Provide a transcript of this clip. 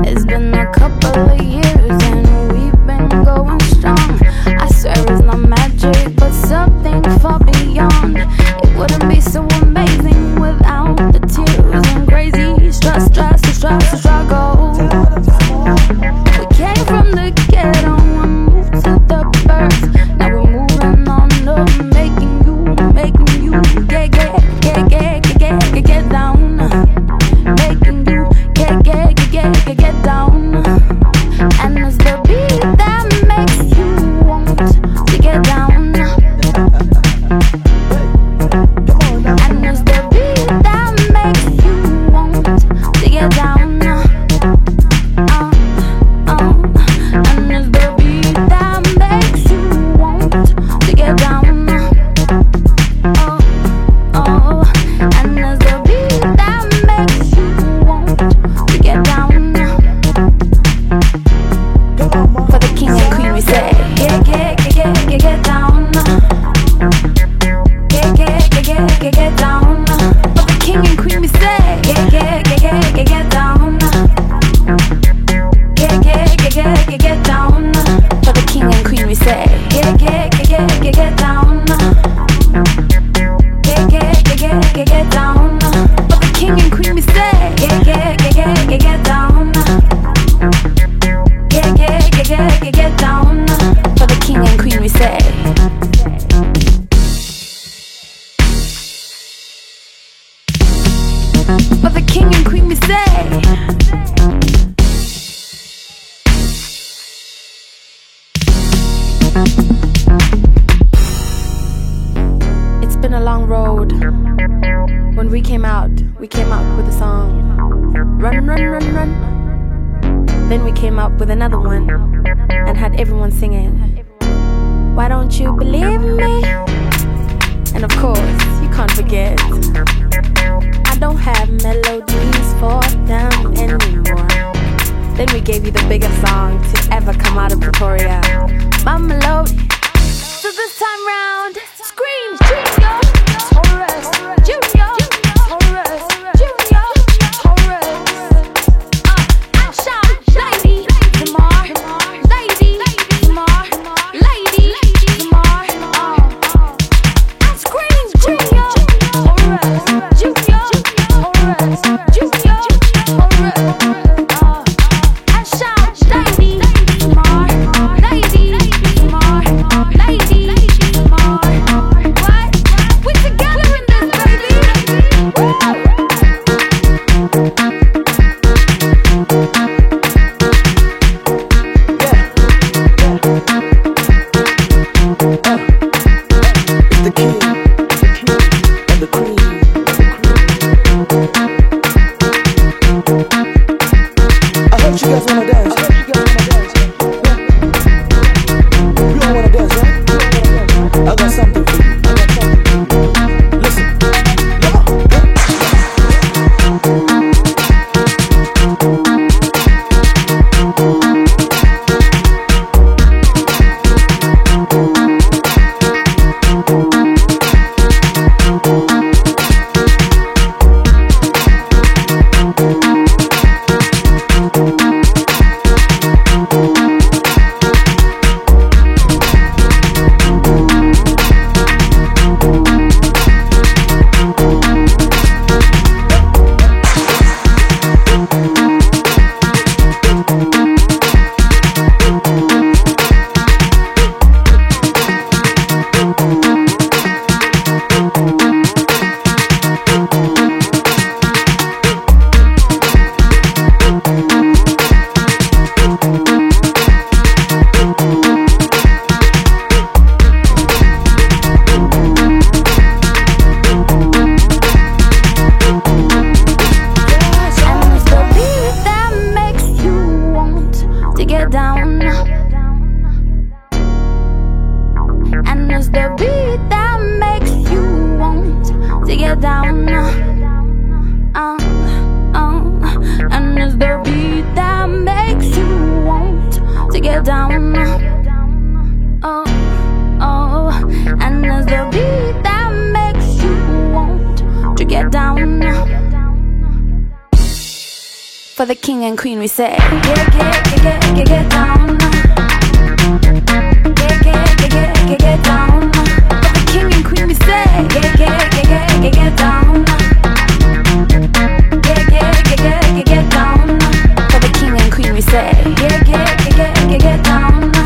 It's been a couple of years and we've been going strong. I swear it's not magic, but something far beyond. It wouldn't be so amazing without the tears and crazy stress, struggle. We came from the ghetto and moved to the birth. Now we're moving on up, making you get down. Making you get down. And it's the beat that makes you want to get down. And it's the beat that makes you want to get down. And it's the beat that makes you want to get down. And it's the beat that makes you want to get down. For the king and queen we say, get down. Get down. For the king and queen we say, get down. Get down. For the king and queen we say, get down. Get down. For the king and queen we say, get down. Get down. For the king and queen we say. For the king and queen we say. It's been a long road. When we came out with a song, Run, Run, Run, Run. Then we came up with another one and had everyone singing, Why don't you believe me? And of course, you can't forget, I don't have melodies for them anymore. Then we gave you the biggest song to ever come out of Pretoria, My Melody. So this time round, scream, Junior, Taurus, Junior, Taurus, Junior, Taurus. And shout, Lady Zamar, Lady Zamar, Lady Zamar. And scream, Junior, Taurus, Junior, Taurus, Junior, Taurus. And shout, Lady Zamar, Lady Zamar, Lady Zamar. What? We together in this, baby. Woo! The king and the queen. I heard you guys wanna dance. You all wanna dance, right? I got something for you. Listen. Come on. And it's the beat that makes you want to get down. And it's the beat that makes you want to get down. And it's the beat that makes you want to get down. For the king and queen we say, get down. Get down. For the king and queen we say, get down. Get down. For the king and queen we say, get down.